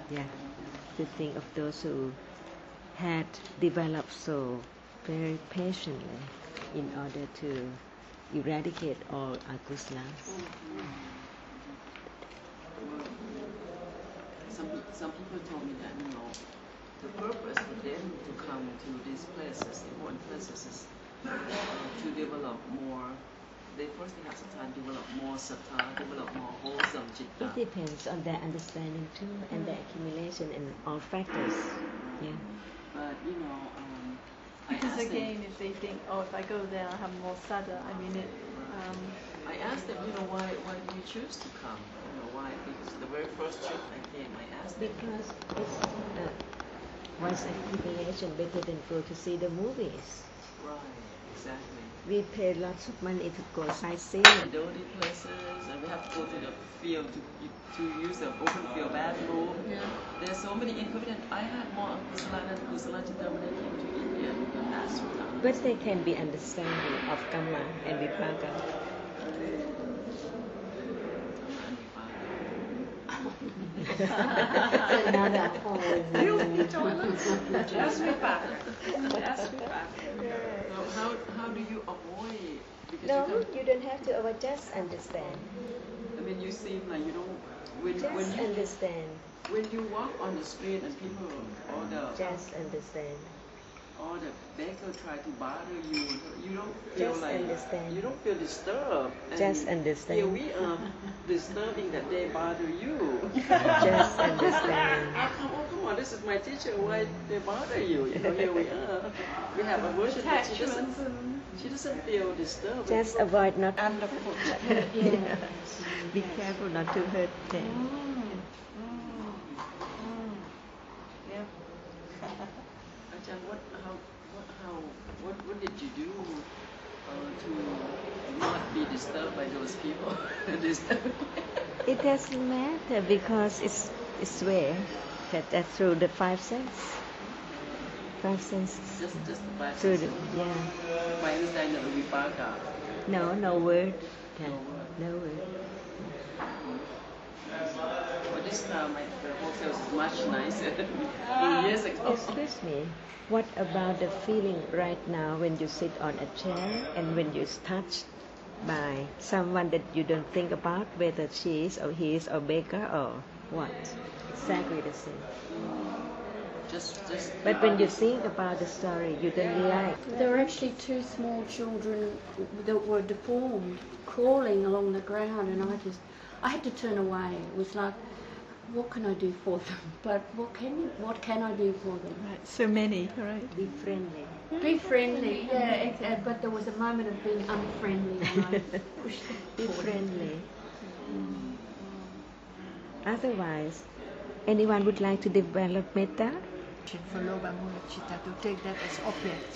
Yeah, to think of those who had developed so very patiently in order to eradicate all akuslas. Some people told me that the purpose for them to come to these places, important places, is to develop more. They first have to time develop more sattva, develop more wholesome citta. It depends on their understanding too, and their accumulation and all factors. Yeah. But because again, if they think, oh, if I go there, I'll have more sada. I mean, I asked them, why do you choose to come? Why? Because the very first trip I came, I asked them. Because it's once accumulation better than go to see the movies. Right, exactly. We pay lots of money to go sightseeing. Dirty places, and we have to go to the field to use the open field bathroom. Yeah. There's so many inconvenience. I had more kusala than kusala citta when I came to India in the last time. But they can be understanding of Kamma and Vipaka. Another whole Filthy toilets. Just Vipaka. Just Vipaka. How do you avoid? Because No, you don't have to avoid, just understand. I mean, you seem like you don't. Just understand. When you walk on the street and people Just understand. or the beggar try to bother you, you don't feel Just understand. you don't feel disturbed. And Just understand. Here we are disturbing that they bother you. Just understand. Come on, this is my teacher. Why they bother you? Here we are. We have a version that she doesn't feel disturbed. Just avoid not. Yeah. Be careful not to hurt them. yeah. Ajahn, what did you do to not be disturbed by those people? It doesn't matter because it's where that through the five senses. Five senses. Just the five Through senses. By understanding of vipaka. No word. Yeah. No word. But this time the hotel is much nicer than years ago. Excuse me. What about the feeling right now when you sit on a chair and when you're touched by someone that you don't think about whether she is or he is or beggar or what? Exactly the same. Just But when you think about the story, you don't realize. There were actually two small children that were deformed, crawling along the ground, and I had to turn away. It was like, what can I do for them? But what can I do for them? Right. So many. Right. Be friendly. Be friendly, yeah. But there was a moment of being unfriendly when I pushed them Be forward. friendly. Otherwise, anyone would like to develop metta? For Loba Mula Citta, to take that as object.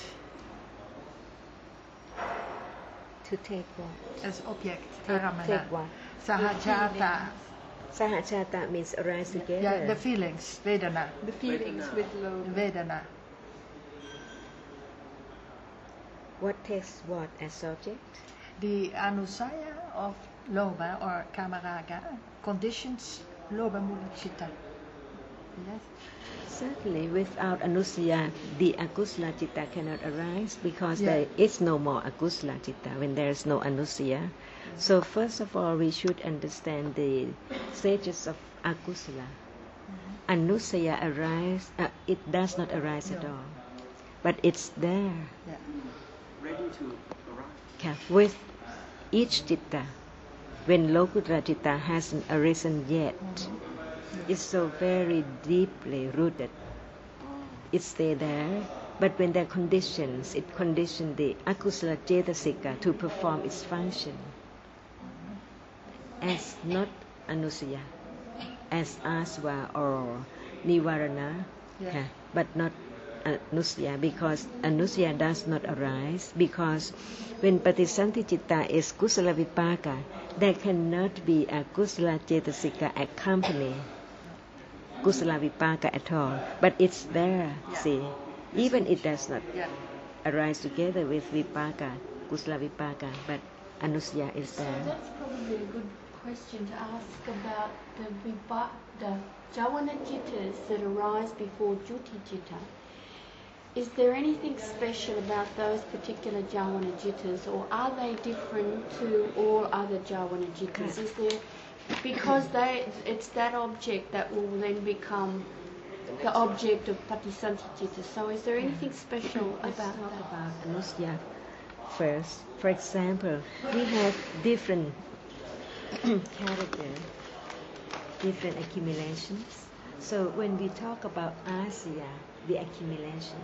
To take what? As object. Take what? Sahajata. Sahachata means arise together. Yeah, the feelings, Vedana. The feelings with low. Vedana. What takes what as subject? The anusaya of Loba or Kamaraga conditions Loba Mula Citta. Yes. Certainly, without anusaya, the akusala citta cannot arise because Yeah. there is no more akusala citta when there is no anusaya. So first of all, we should understand the stages of akusala. Anusaya arise, it does not arise at No. all, but it's there. Yeah. ready to arrive. Okay. With each citta, when Lokuttara citta hasn't arisen yet, it's so very deeply rooted. It stays there, but when there are conditions, it conditions the akusala cetasika to perform its function as not anusaya, as asva or nivarana, Yeah. but not anusaya, because anusaya does not arise, because when patisanti citta is kusala vipaka, there cannot be a kusala cetasika accompany kusala vipaka at all, but it's there, see, even it does not Yeah. arise together with vipaka, kusala vipaka, but anusaya is So there. that's probably a good question to ask about the Javana Jittas that arise before Juti Jitta. Is there anything special about those particular Javana Jittas, or are they different to all other Javana Jittas? Is there, because it's that object that will then become the object of Patisanti Jitta. So is there anything special Let's about talk that? about Anusya first. For example, we have different character, different accumulations. So when we talk about Asya, the accumulation,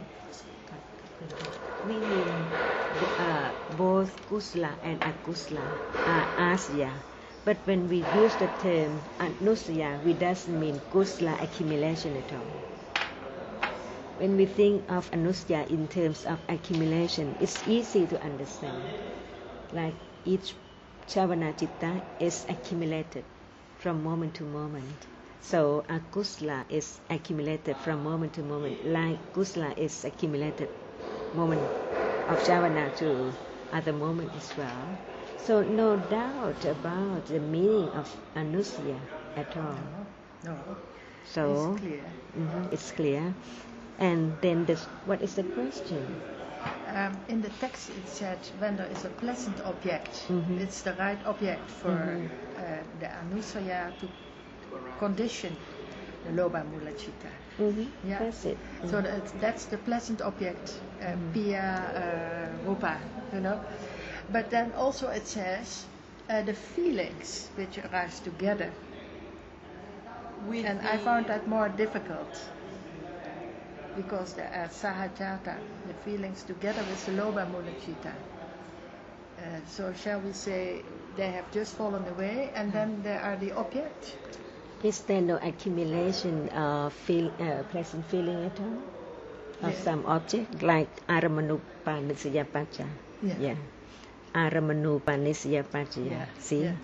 we mean both Kusala and Akusala are Asya. But when we use the term Anusya, we doesn't mean Kusala accumulation at all. When we think of Anusya in terms of accumulation, it's easy to understand. Like each Javana Citta is accumulated from moment to moment. So Akusala is accumulated from moment to moment, like Kusala is accumulated moment of Javana to other moment as well. So no doubt about the meaning of Anusya at all. No. So It's clear. it's clear. And then what is the question? In the text it said when there is a pleasant object, Mhm. it's the right object for the Anusaya to condition the Loba Mula Citta. Yeah. That's it. So that's the pleasant object, Pia Rupa, you know. But then also it says the feelings which arise together. And I found that more difficult because the Sahajata, the feelings together with the Loba Mula Citta. So shall we say they have just fallen away and then there are the object? Is there no accumulation of pleasant feeling at all? Of some object, like Aramanupanisya Pacha? Yeah. Aramanupanisya Pacha. See? Yeah.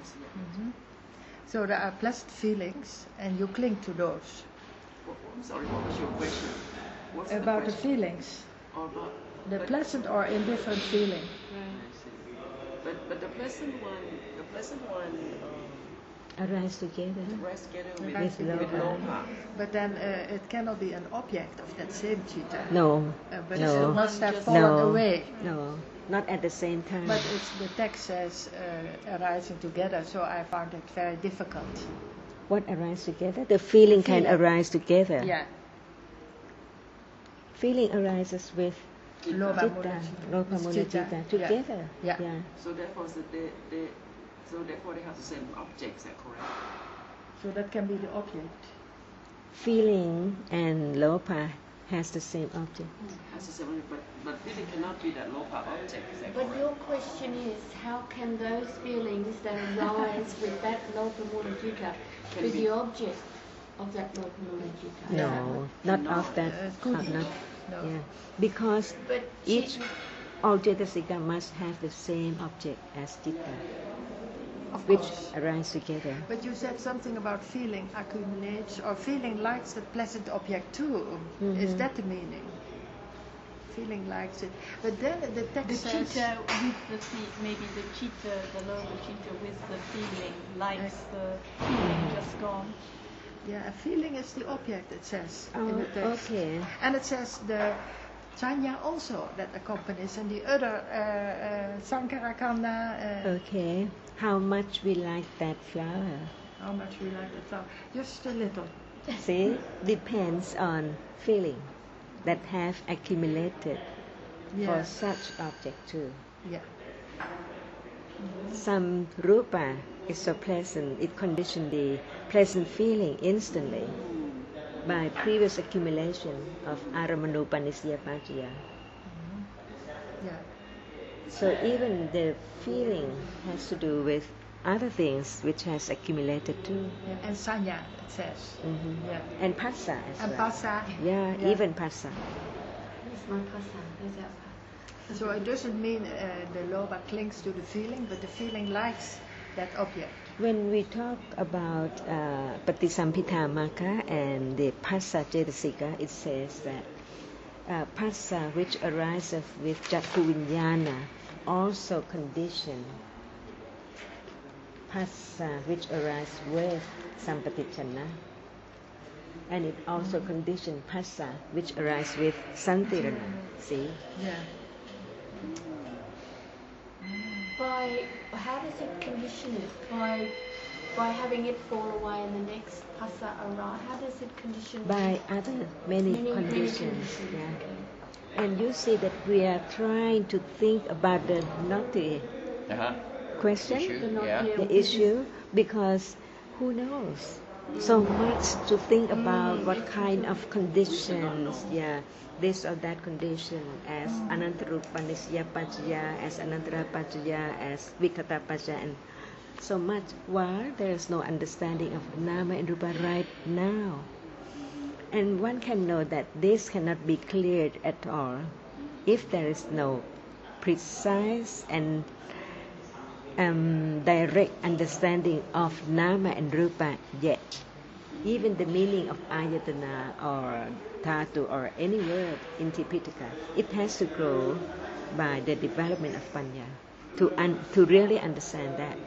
So there are pleasant feelings and you cling to those. I'm sorry, what was your question? What's About the question? feelings, Or about, the pleasant or indifferent feeling. I see. But the pleasant one Arise together. rests together Arise with together. Lopa. But then it cannot be an object of that same citta. No. But No. it must have Just- fallen No. away. No. Not at the same time. But the text says arising together, so I found it very difficult. What arise together? The feeling can Feeling. arise together. Yeah. Feeling arises with Loba Citta, Mula Citta. Lopa Mula Citta. Citta together. Yeah. So therefore, they have the same object. Is that correct? So that can be the object. Feeling and Lopa has the same object. Has the same, but feeling cannot be that Lopa object. Is that But correct? your question is, how can those feelings that arise with that Lokamula Jitta be the object of that Lokamula Jitta? No, not of that. couldn't. not, No. yeah. Because But each all Cetasika must have the same object as Citta, Of which course. arise together. But you said something about feeling accumulates or feeling likes the pleasant object too. Is that the meaning? Feeling likes it. But then the The text says cheetah with the maybe the cheetah, the lower cheetah with the feeling, likes the feeling just gone. yeah, a feeling is the object, it says in Oh, the text. okay. And it says the Chanya also that accompanies and the other Sankarakanda. Okay. How much we like that flower? How much we like the flower. Just a little. See, depends on feeling that have accumulated Yeah. for such object too. Yeah. Some rupa is so pleasant, it conditions the pleasant feeling instantly by previous accumulation of Aramanupanisya Pajaya. Yeah. So even the feeling has to do with other things which has accumulated too. Yeah. And Sanya, it says. Yeah. And Passa as And well. Pasa. Yeah, Yeah. even Passa. Where's my pasa? Where's our pasa? So it doesn't mean the loba clings to the feeling, but the feeling likes that object. When we talk about Patisampithamaka and the Passa Cetasika, it says that Passa which arises with Jakku Vinyana also condition Phassa which arise with Sampatichana, and it also condition Phassa which arise with Santirana. See? Yeah. How does it condition it? By having it fall away and the next phassa arise? How does it condition it? By other many conditions. Yeah. And you see that we are trying to think about the naughty question, the issue, because who knows? So much to think about what kind of conditions, this or that condition, as Anantarupanisya Pachaya, as Anantara Pachaya, as Vikata Pachaya, and so much, while there is no understanding of Nama and Rupa right now. And one can know that this cannot be cleared at all if there is no precise and direct understanding of Nama and Rupa yet. Even the meaning of Ayatana or Dhatu or any word in Tipitaka, it has to grow by the development of Panya to really understand that.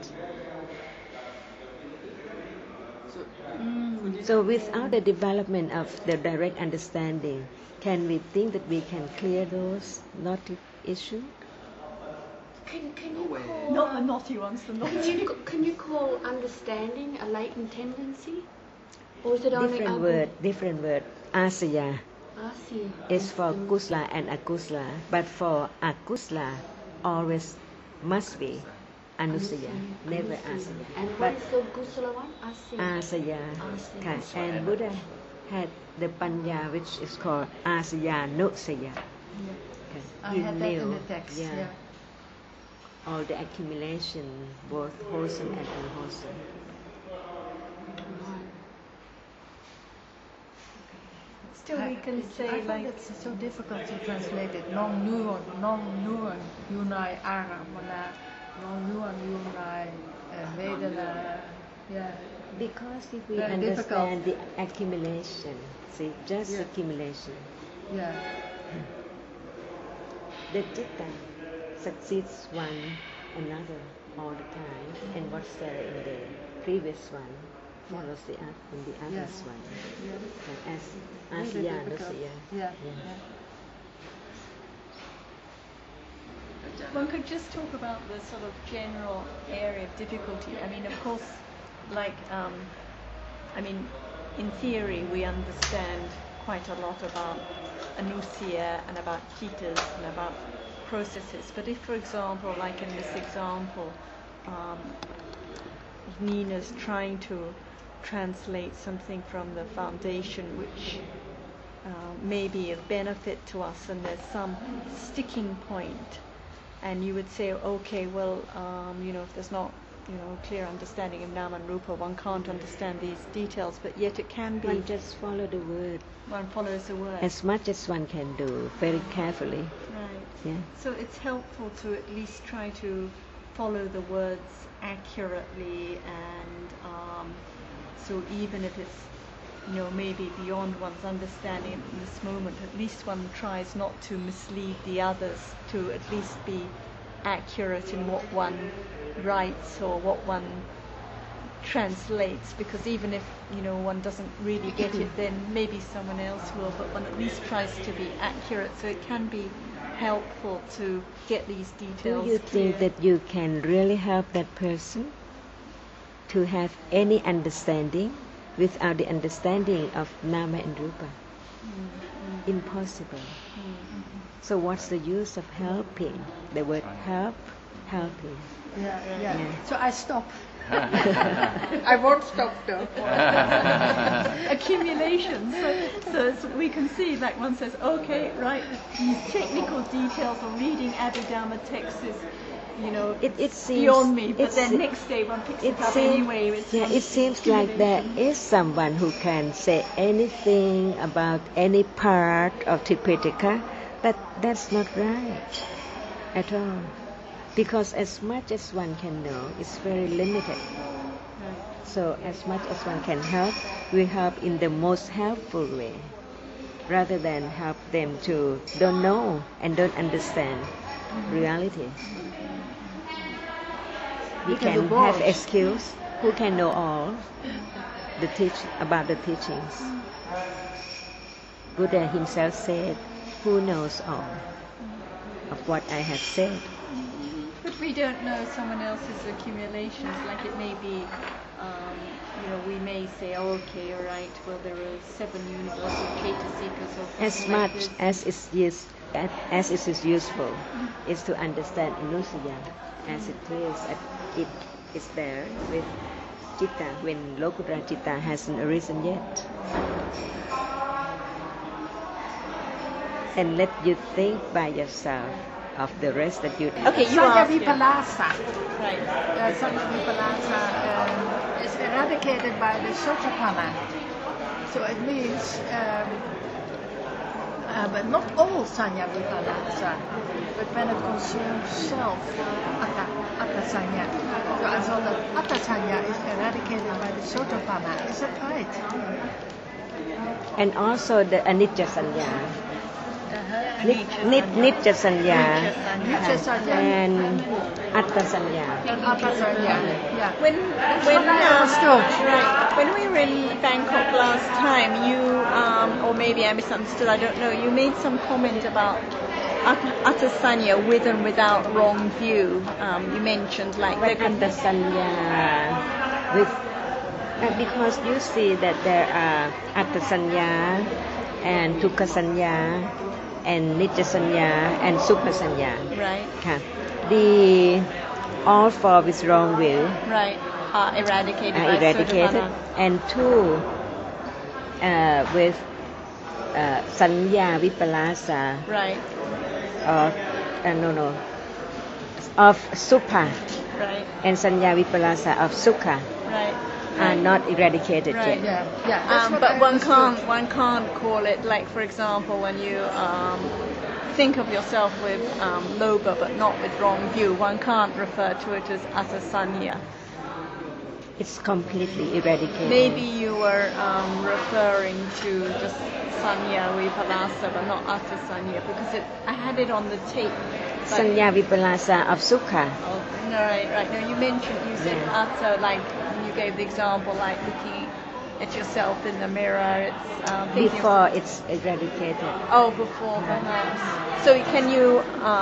So without the development of the direct understanding, can we think that we can clear those naughty issues? Can you call Not the naughty ones, the naughty. can you call understanding a latent tendency, or is it only Different word. Asaya Asya is for kusla and akusla, but for akusla always must be anusaya, never asaya. And But what is the kusala one? Asya. asaya, and Buddha had the panya which is called asaya nusaya. I had that in the text. Yeah. All the accumulation, both wholesome and unwholesome. Still, we can I say find like it's so difficult to translate it. Non-nuon, yunai ara, mana, non-nuon, yunai, vedana. Yeah. Because if we Very understand difficult. the accumulation, see, just Yeah. accumulation, Yeah. the citta succeeds one another all the time, and what's there in the previous one follows the in the others Yeah. one. Yeah. As Really Asya, difficult. Nusaya. Yeah. one could just talk about the sort of general area of difficulty. I mean, of course, like in theory, we understand quite a lot about anusya and about citas and about processes. But if, for example, like in this example, Nina's trying to translate something from the foundation which may be of benefit to us, and there's some sticking point, and you would say, okay, well, if there's not clear understanding of Nama and Rupa, one can't understand these details, but yet it can be. One just follow the word One follows the word. as much as one can do, very carefully. Right. Yeah. So it's helpful to at least try to follow the words accurately, and so even if it's maybe beyond one's understanding in this moment, at least one tries not to mislead the others, to at least be accurate in what one writes or what one translates, because even if one doesn't really get it, then maybe someone else will, but one at least tries to be accurate, so it can be helpful to get these details Do you clear. think that you can really help that person to have any understanding without the understanding of Nama and Rupa? Impossible. So what's the use of helping? The word help, helping. Yeah. Yeah. So I stop. I won't stop though. Accumulation. So we can see, like one says, okay, right, these technical details of reading Abhidhamma texts is, It seems beyond me. But it's- then next day one picks it up seems- anyway. it seems like there is someone who can say anything about any part of Tipitaka, but that's not right at all. Because as much as one can know, it's very limited. So as much as one can help, we help in the most helpful way, rather than help them to don't know and don't understand reality. We can can do both. have excuse. Who can know all about the teachings? Buddha himself said, "Who knows all of what I have said?" But we don't know someone else's accumulations. Like it may be, we may say, oh, okay, all right. Well, there are 7 universal Chaitasikas or As something like much this. as it is useful, is to understand Anussaya as it is. It is there with Citta when Lokuttara Citta hasn't arisen yet. And let you think by yourself of the rest that you. Okay, you Sanya ask. Vipallasa. Right. Sanya Vipallasa is eradicated by the Sotapanna. So it means, but not all Sanya Vipallasa, but when it concerns self, Atta Sanya. So I thought that Atta Sanya is eradicated by the Sotapanna. Is that right? And also the Anicca Sanya. Nitya Sanya Nitya Sanya. and Atta Sanya. And Atta Sanya. Yeah. When Right. when we were in Bangkok last time, you or maybe I misunderstood, I don't know. You made some comment about Attasanya with and without wrong view. You mentioned like But Atta Sanya with because you see that there are Atta Sanya and Dukkha Sanya and Nitya Sanya and Sukha Sanya. right, The all 4 with wrong will right, are eradicated by eradicated, Sotapanna. and 2 with Sanya Vipallasa Right, or of Supha right, and Sanya Vipallasa of Sukha right. are not eradicated Right. yet. Yeah. That's what But I one understood. can't call it, like for example when you think of yourself with loba but not with wrong view, one can't refer to it as Attasanya. It's completely eradicated. Maybe you were referring to just Sanya Vipallasa but not Attasanya because I had it on the tape. But- Sanya Vipallasa of Sukha. Oh, no, right. No, you said Yeah. Atta, like you gave the example, like looking at yourself in the mirror. It's thinking Before it's eradicated. Oh, before perhaps. So can you?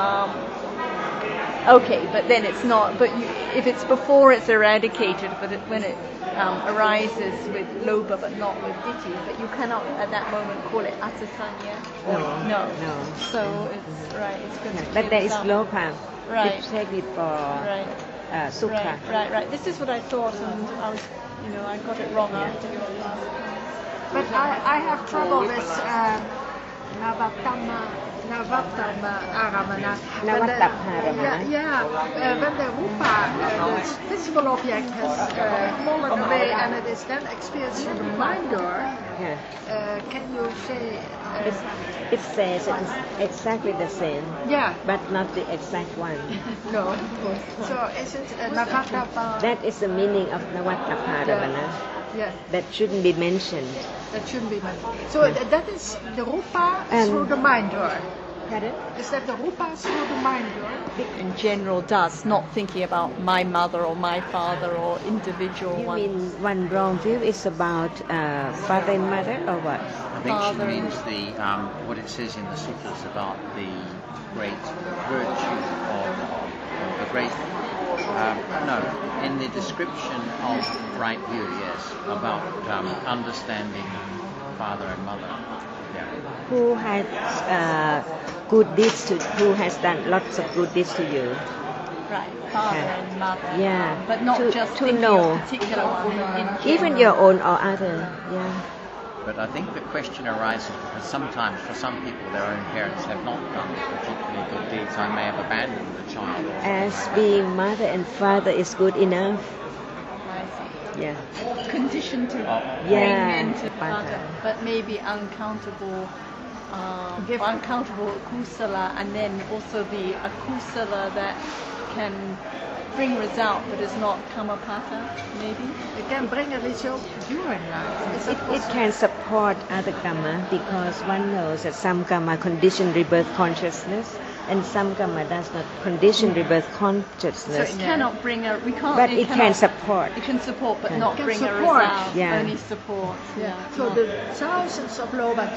Okay, but then it's not. But if it's before it's eradicated, but when it arises with loba but not with ditthi, but you cannot at that moment call it Attasanya. No. So it's right. It's good. to But there is some- Lopa. Right. You take it for Right. Sukha. Right. This is what I thought, and I was, I got it wrong after your class. But I have trouble with Navattama Aramana. Navattapparamana. When the rupa, the physical object has fallen away and it is then experienced through the mind door, Yeah. can you say... It says it is exactly the same, yeah, but not the exact one. no. So is it Navattapa? That is the meaning of Navattapparamana. Yeah, That shouldn't be mentioned. that shouldn't be meant. So that is the rupa through the mind door. Pardon? Is that the rupa through the mind door? In general, does not thinking about my mother or my father or individual You ones. mean one wrong view is about father and mother or what? I think she Father. means what it says in the sutras about the great virtue of the great. No, in the description of right view, yes, about understanding father and mother. Yeah. Who has good deeds who has done lots of good deeds to you? Right, father Yeah. and mother. Yeah. But not To- just to thinking know. of particular one. In Even general. your own or other. Yeah. But I think the question arises because sometimes for some people their own parents have not done particularly good deeds. I may have abandoned the child. Or As something like being mother and father is good enough. I see. Yeah. Conditioned to Yeah. bring into Father. father, but maybe uncountable kusala, and then also the akusala that can bring result but is not kamapata, maybe. It can bring a result during life. Is It possible? can support other karma because one knows that some karma condition rebirth consciousness, and some karma does not condition rebirth So consciousness. it cannot bring a, we can't. But it can cannot- support. It can support, but Can- not Can bring support. a result. Yeah. Only support. Yeah. So the thousands of loba